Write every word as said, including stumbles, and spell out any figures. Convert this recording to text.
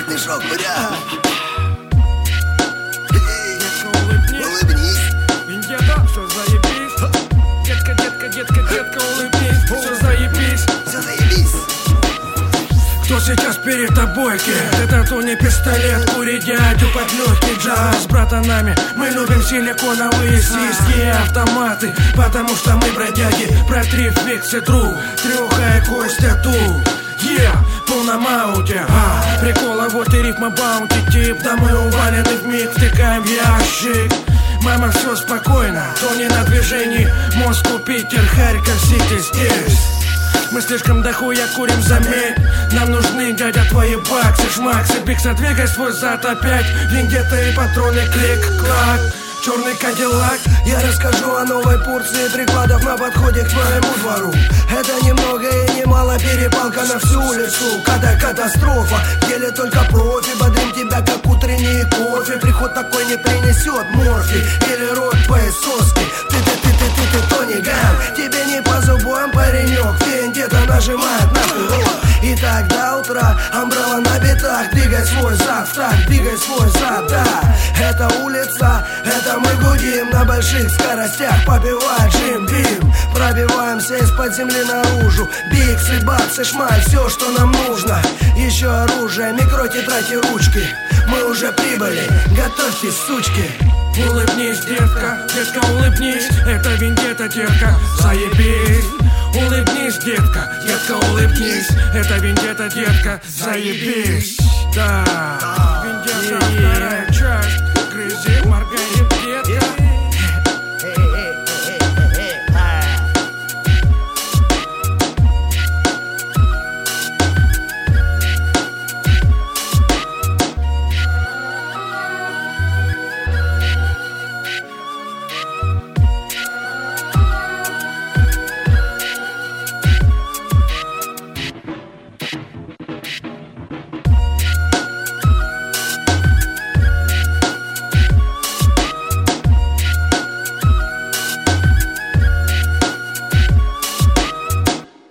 Приятный шок, буря. Детка, улыбнись. Улыбнись. Вендетта, все заебись. Детка, детка, детка, детка, улыбнись. Все заебись. Все заебись. Кто сейчас перед тобой, кет? Это то не пистолет, курить дядю под легкий джаз. С братанами мы любим силиконовые сиськи и автоматы, потому что мы бродяги. Про три фиксы тру, трюха и Костя ту. Yeah, полном ауте, а прикола, вот и рифма баунти тип. Да мы увалены вмиг, втыкаем в ящик. Мама, все спокойно, то не на движении. Москва, Питер, Харьков, Сити здесь. Мы слишком дохуя курим, заметь. Нам нужны, дядя, твои баксы, шмаксы, биксы. Двигай свой зад опять. Вендетта и патроны, клик-клак. Черный кадиллак. Я расскажу о новой порции прикладов на подходе к твоему двору. Это ни много и ни мало, перепалка на всю улицу. Когда катастрофа, в деле только профи. Бодрим тебя, как утренний кофе. Приход такой не принесет морфи или рот твоей соски. Ты-ты-ты-ты-ты-ты, Тони Ган. Тебе не по зубам, паренек. Вендетта нажимает на курок. И так до утра амбрелла на битах. Двигай свой зад, так, двигай свой зад, да. Это улица, это мы гудим на больших скоростях, попивая джим-бим. Пробиваемся из-под земли наружу. Биксы, баксы, шмаль, все, что нам нужно. Еще оружие, микро, тетради, ручки. Мы уже прибыли, готовьтесь, сучки. Улыбнись, детка, детка, улыбнись. Это Вендетта, детка, заебись. Улыбнись, детка, детка, улыбнись. Это Вендетта, детка, заебись. Да, Вендетта, вторая часть. Грызи, моргай.